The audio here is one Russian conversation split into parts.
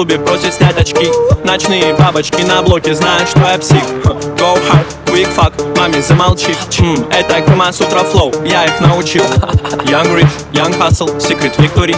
клубе просит снять очки. Ночные бабочки на блоке знают, что я псих. Go hard, quick fuck, маме замолчи. Это Камасутра флоу, я их научил. Young rich, young hustle, secret victory.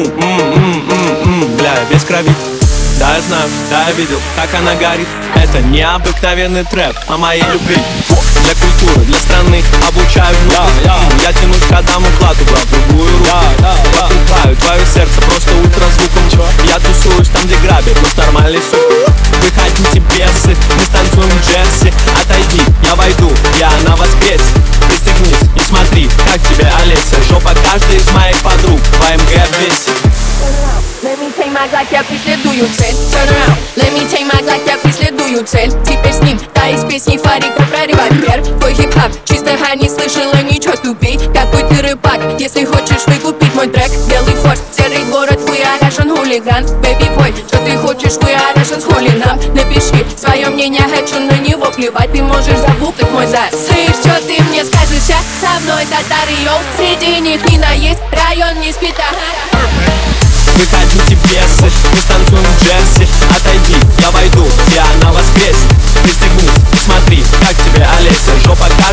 Бля, без крови. Да, я знаю, да, я видел, как она горит. Это необыкновенный трэп о моей любви. Для культуры, для страны обучаю внутрь. Я тянусь к Адаму Клату, брат, другую руку. Покупаю твое сердце просто ультразвуком. Я тусуюсь там, где грабят, мы с нормальной сукой. Вы хотите бесы, мы станцуем джесси. Отойди, я войду, я на вас бесит. Пристегнись и смотри, как тебе Олеся. Жопа каждой из моих подруг по МГ весит. Let me take my Glock, я преследую цель. Turn around, let me take my Glock, я преследую цель. Теперь с ним, та из песни Фарика про револьвер. Твой хип-хап, чисто хай, не слышала ничего, тупей. Какой ты рыбак, если хочешь выкупить мой трек. Белый форс, серый город, we are Russian хулиган. Baby boy, что ты хочешь, we are Russian с хулином. Напиши свое мнение, хочу на него плевать. Ты можешь забукать мой зад. Слышь, что ты мне скажешь, а? Со мной татары, йоу. Среди них мина есть, район не спит, Вы хотите бесы, мы станцуем джесси. Отойди, я войду, я на вас бесит. Пристегнись, смотри, как тебе Олеся. Жопа